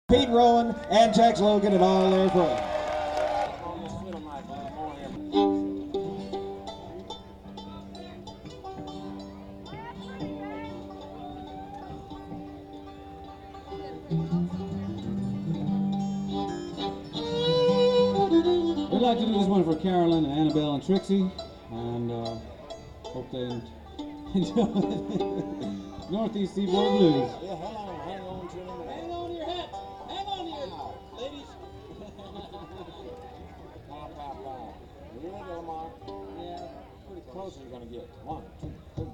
Pete Rowan and Tex Logan and all their friends. We'd like to do this one for Carolyn and Annabelle and Trixie, and hope they enjoy Northeast Seaboard Blues. Yeah, hang on to them. Hang on to your hat. Hang on to your ladies. Here we go, Mark. Yeah, Pretty close you're going to get. 1, 2,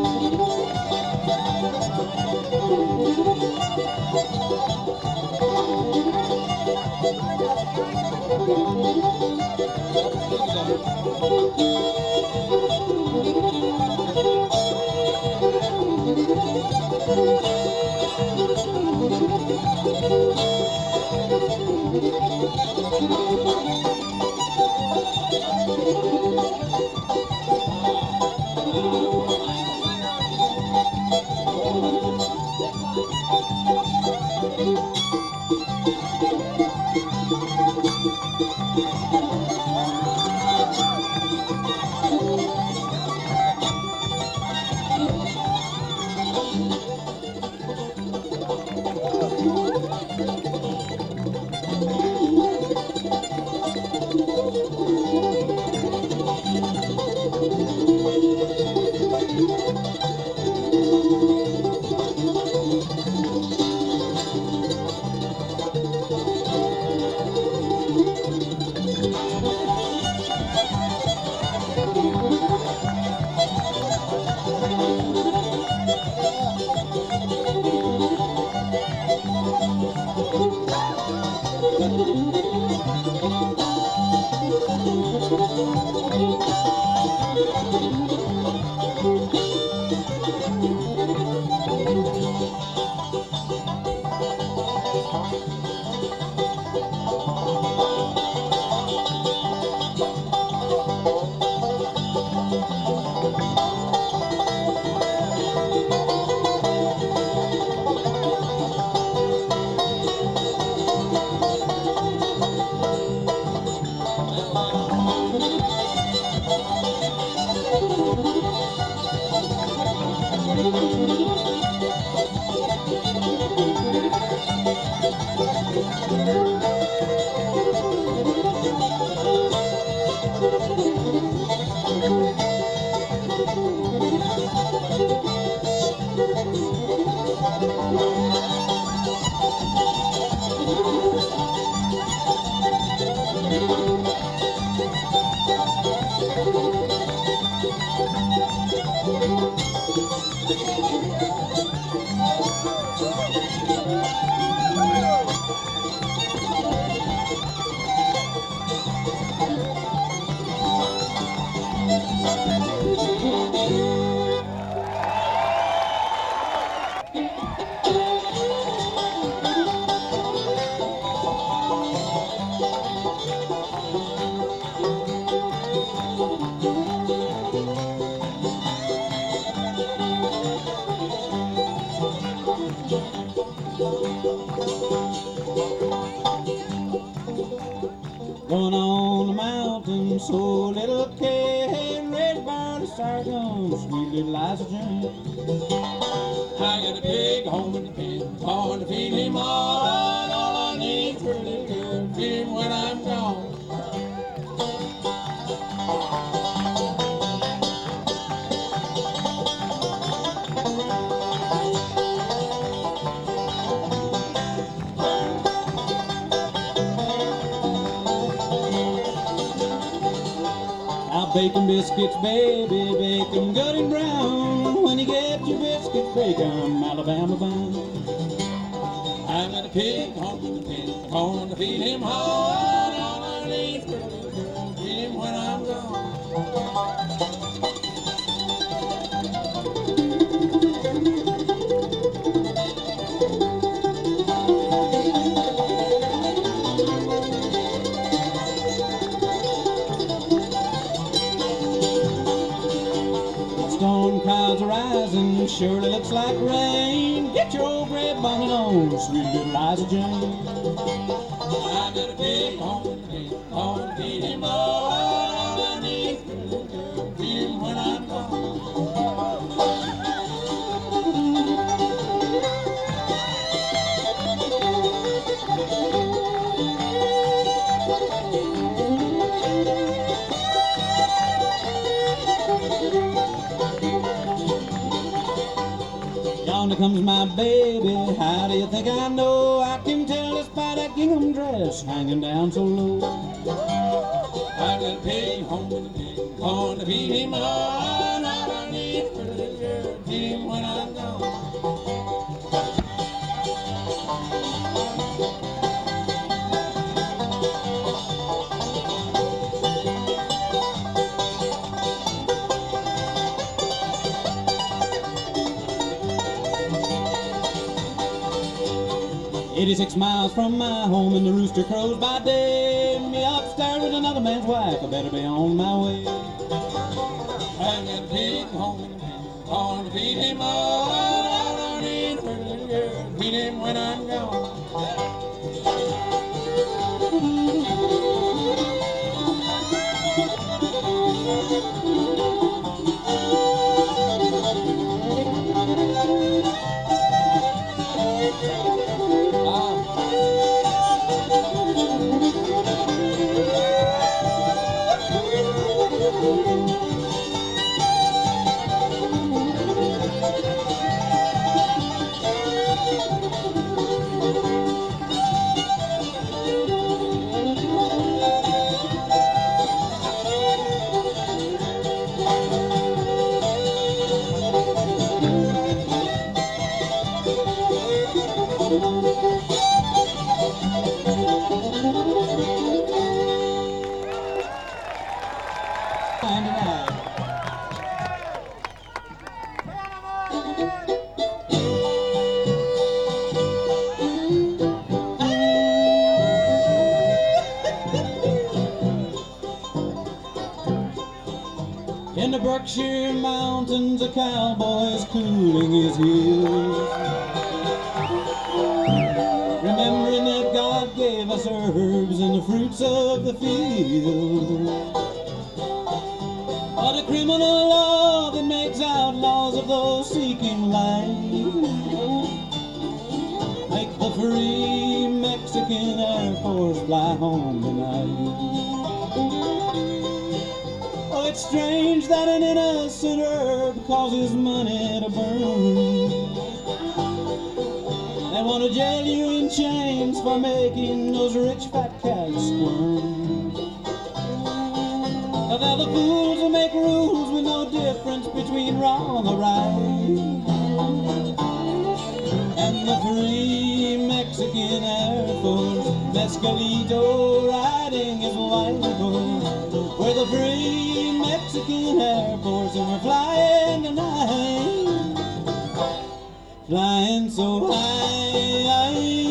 Going on the mountain, so little Kate, raised by the sorghum, sweet little Liza Jane. I got a big home in the pen, corn to feed him all I need for a little girl, feed him when I'm gone. I'll bake 'em biscuits, baby, bake 'em good and brown. When you get your biscuits, bake 'em Alabama bound. I got a pig home in the pen, corn to feed him hard. All I need for a little girl, feed him when I'm gone. Storm clouds are rising, surely looks like rain. Get your old gray that bonnet on, sweet little Liza Jane. I got a big home, feed him all I need, feed him when I'm gone. Yonder comes my baby, how do you think I know? I can tell just by that gingham dress hanging down so low. I got a pig home with a pig, corn to feed him all I need, feed him when I'm gone. "86 miles from my home and the rooster crows by day. Me upstairs with another man's wife, I better be on my way. I got a pig home and a pig, corn to feed him all I need, feed him when I'm gone." In the Berkshire Mountains, a cowboy's cooling his heels, remembering that God gave us herbs and the fruits of the field. But a criminal law that makes outlaws of those seeking life make the free Mexican Air Force fly home tonight. Oh, it's strange that an innocent herb causes money to burn. They want to jail you in chains for making those rich fat cats squirm. Now they're the fools who make rules with no difference between wrong or right. And the free Mexican Air Force, Mescalito riding his white horse. We're the free Mexican Air Force and we're flying tonight, flying so high.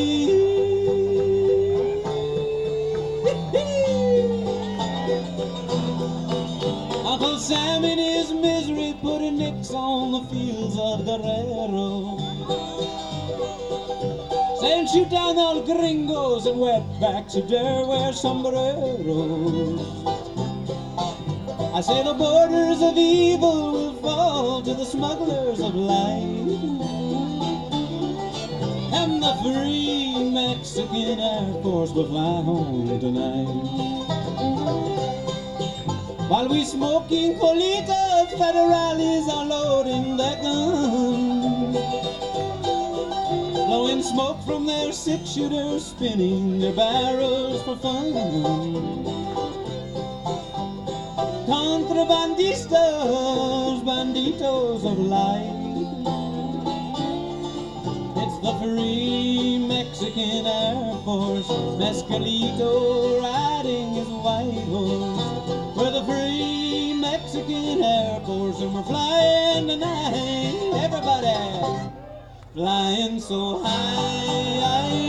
Uncle Sam in his misery put a nix on the fields of Guerrero, saying shoot down all gringos and wetbacks who dare wear sombreros. I say the borders of evil will fall to the smugglers of light, and the free Mexican Air Force will fly home tonight. While we smoking colitas, federales are loading their guns, blowing smoke from their six-shooters, spinning their barrels for fun. Contrabandistas, banditos of light, it's the free Mexican Air Force, Mescalito riding his white horse. We're the free Mexican Air Force and we're flying tonight, everybody, flying so high.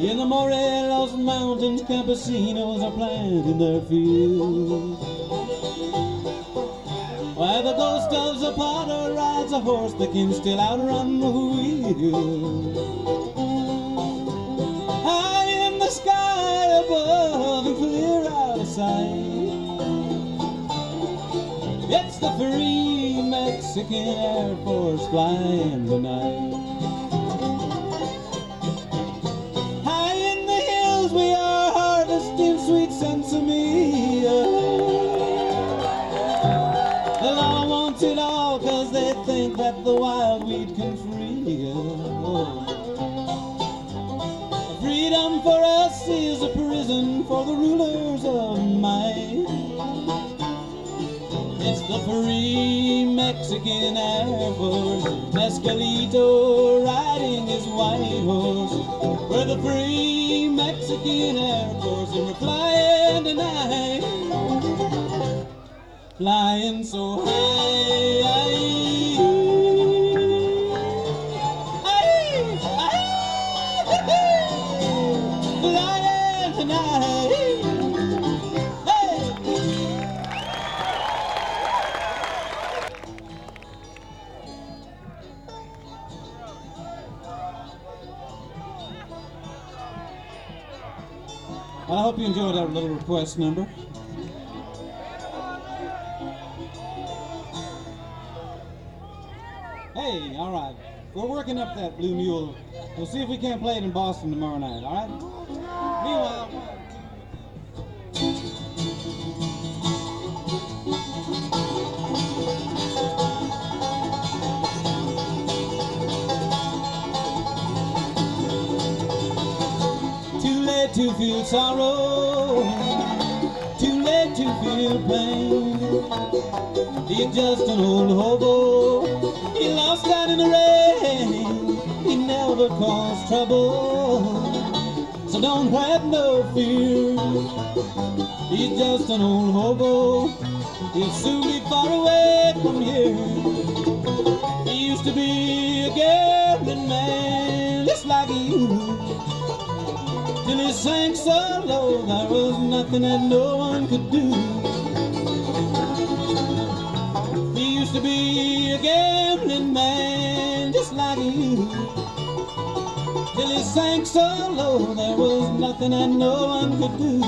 In the Morelos Mountains, campesinos are planting their fields, while the ghost of Zapata rides a horse that can still outrun the wheel. High in the sky above and clear out of sight, it's the free Mexican Air Force flying tonight. High in the hills we are harvesting sweet sensimilla. The law wants it all 'cause they think that the wild weed can free us. Freedom for us is a prison for the rulers of might. It's the free Mexican Air Force, Mescalito riding his white horse. We're the free Mexican Air Force and we're flying tonight, flying so high. Flying tonight. Well, I hope you enjoyed our little request number. Hey, all right. We're working up that Blue Mule. We'll see if we can't play it in Boston tomorrow night, all right? Meanwhile, too late to feel sorrow, too late to feel pain. He's just an old hobo, he lost out in the rain. He never caused trouble, so don't have no fear. He's just an old hobo, he'll soon be far away from here. He used to be a gambling man just like you, till he sank so low there was nothing that no one could do. He used to be a gambling man just like you, till he sank so low there was nothing that no one could do.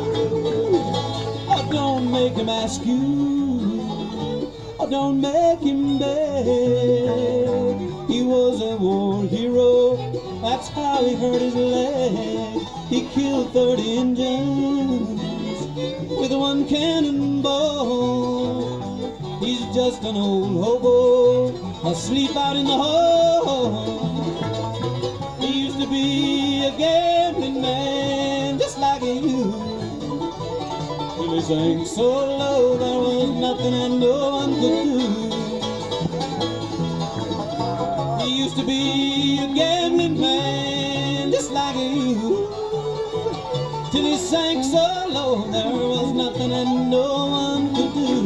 Oh, don't make him ask you, oh, don't make him beg. He was a war hero, that's how he hurt his leg. He killed 30 Indians with one cannonball. He's just an old hobo, asleep out in the hall. He used to be a gambling man just like you, till he sank so low there was nothing that no one could do. He used to be a gambling man just like you, till he sank so low there was nothing that no one could do.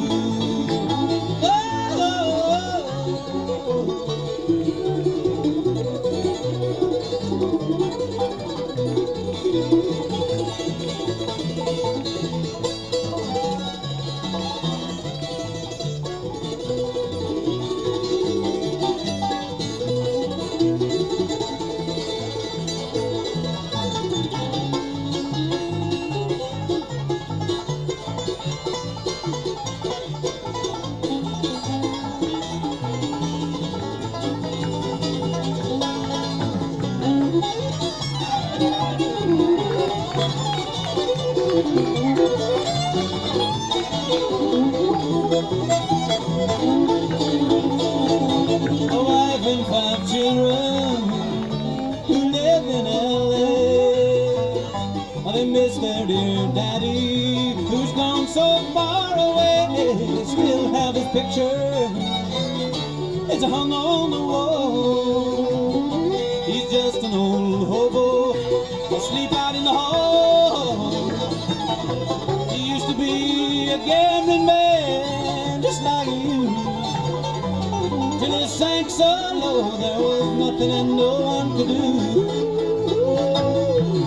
A wife and 5 children who live in L.A. Well, they miss their dear daddy who's gone so far away. They still have his picture, it's hung on the wall. He's just an old hobo, asleep out in the hall. He used to be a gambling man just like you, till he sank so low there was nothing that no one could do.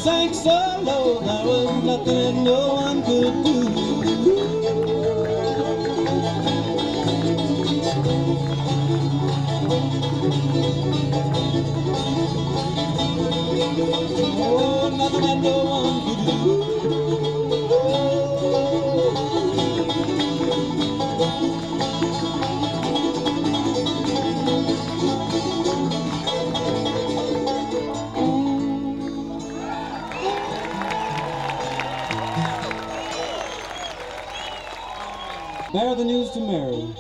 sank so low, there was nothing that no one could do. Oh, nothing that no one could do. Bear the news to Mary.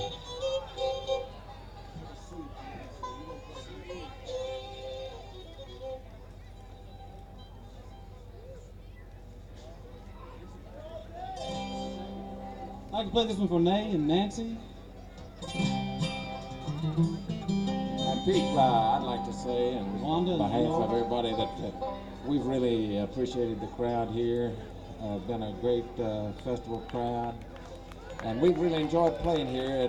I can play this one for Nay and Nancy. And Pete, I'd like to say, on Wanda, behalf of everybody, that we've really appreciated the crowd here. Been a great festival crowd, and we've really enjoyed playing here.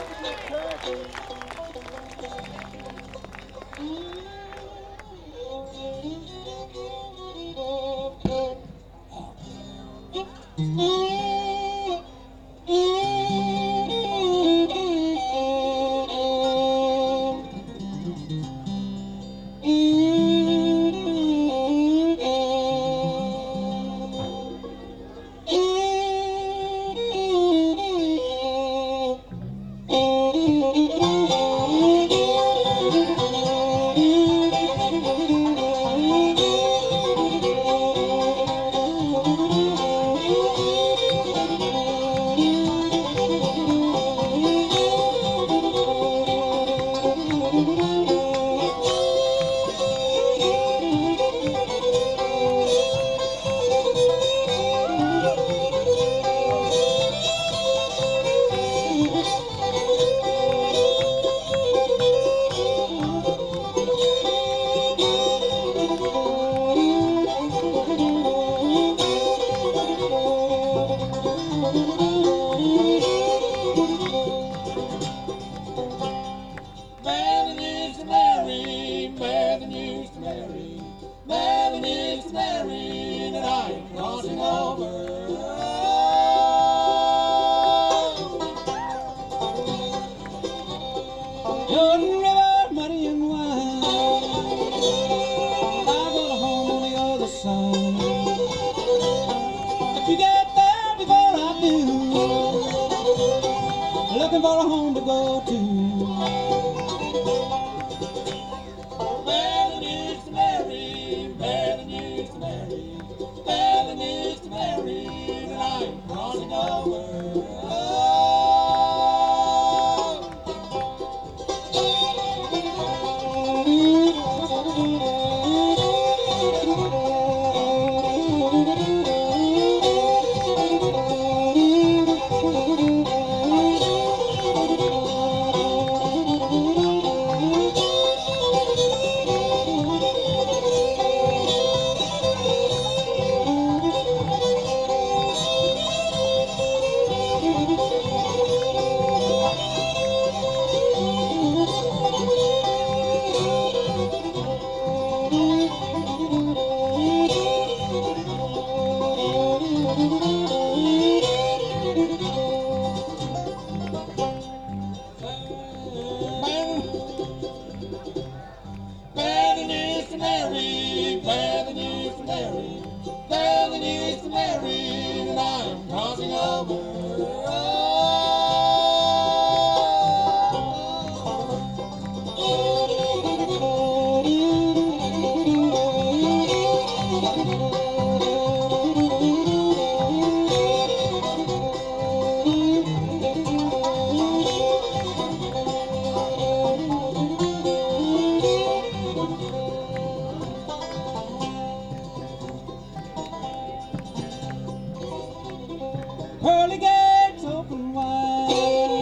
Jordan River, muddy and wide. I go to home on the other side. If you get there before I do, looking for a home to go to. Bear the news to Mary, bear the news to Mary, bear the news to Mary, that I'm crossing over. Bear the news to Mary, bear the news to Mary, bear the news to Mary, that I am crossing over. Pearly gates open wide,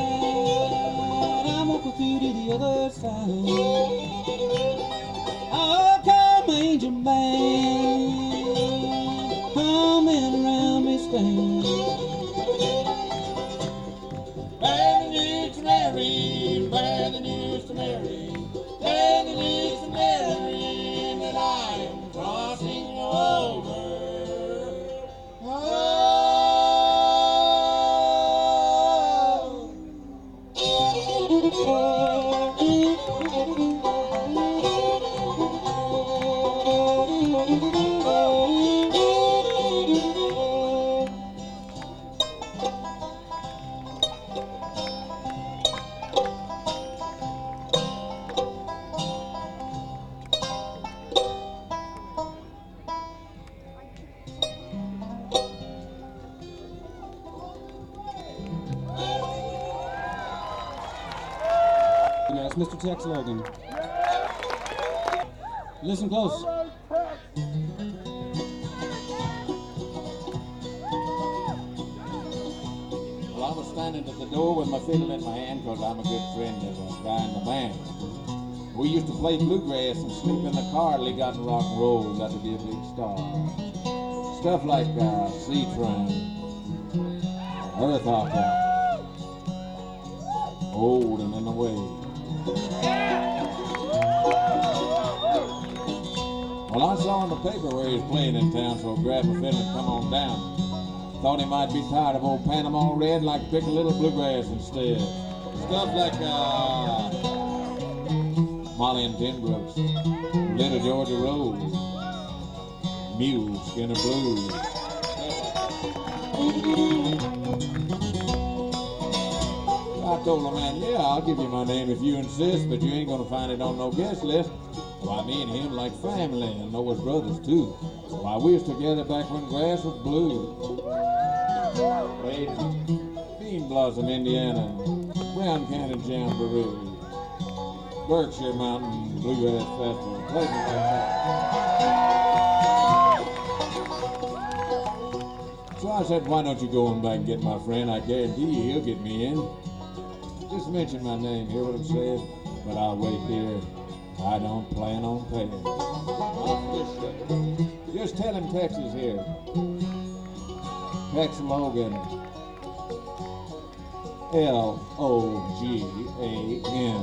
I'm walking through to the other side. Oh, come angel band, coming around me stand. Bear the news to Mary, bear the news to Mary, bear the news to Mary, that I am crossing over. That's Mr. Tex Logan. Listen close. Well, I was standing at the door with my fiddle in my hand because I'm a good friend of a guy in the band. We used to play bluegrass and sleep in the car till he got in rock and roll, got to be a big star. Stuff like Sea Train, Earth Opera, Old and in the Way. Well, I saw in the paper where he was playing in town, so I grabbed my fiddle and come on down. Thought he might be tired of old Panama Red, like to pick a little bluegrass instead. Stuff like Molly and Ten Brooks, Little Georgia Rose, Mule, Skinner Blues. I told the man, yeah, I'll give you my name if you insist, but you ain't gonna find it on no guest list. Why, me and him like family, and know his brothers too. Why, we was together back when grass was blue. Played in Bean Blossom, Indiana, Brown Canyon Jamboree, Berkshire Mountain Bluegrass Festival. Played in So I said, why don't you go on back and get my friend? I guarantee you he'll get me in. Just mention my name, hear what I'm saying? But I'll wait here. I don't plan on paying. Just tell him Texas here. Tex Logan. Logan.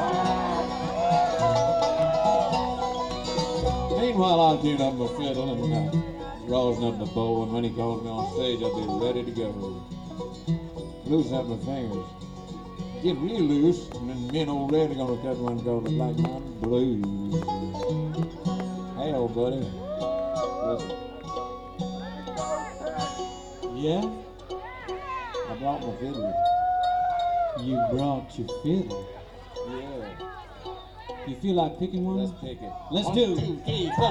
Meanwhile, I'll tune up my fiddle and rosin up the bow, and when he calls me on stage, I'll be ready to go. Loosen up my fingers. Get real loose, and then me and old Red are gonna cut one called the Black Mountain Blues. Hey, old buddy. Listen. Yeah? I brought my fiddle. You brought your fiddle. Yeah. You feel like picking one? Let's pick it. Let's 1, do 2, 3, 4.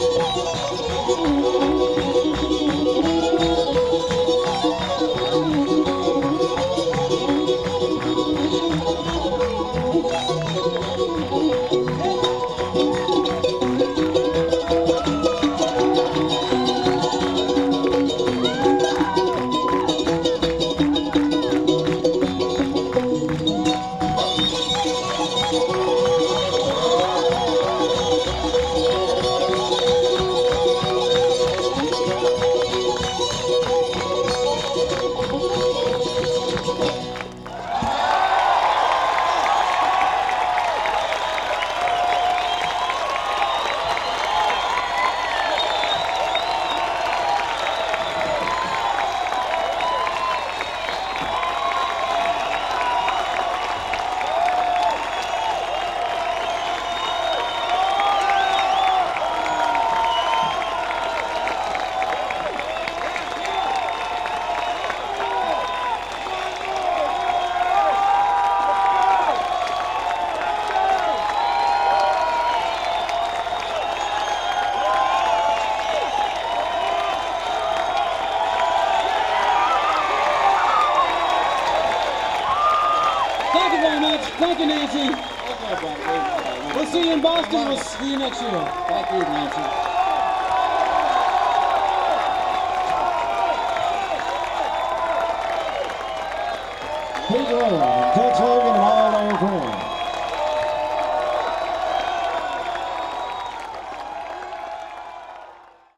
Thank you very much. Thank you, Nancy. We'll see you in Boston. We'll see you next year. Thank you, Nancy.